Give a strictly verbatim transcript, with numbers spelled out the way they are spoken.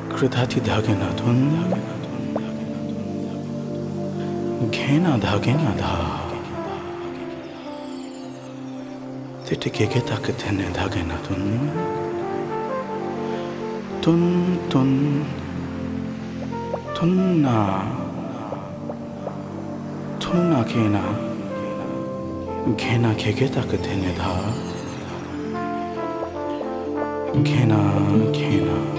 कृधाती धागे ना धुन घेना धागे ना धा तेटे केके ताके थेने धागे ना तुन तुन तुन तुन्ना तुना घेना घेना केके ताके थेने धा घेना घेना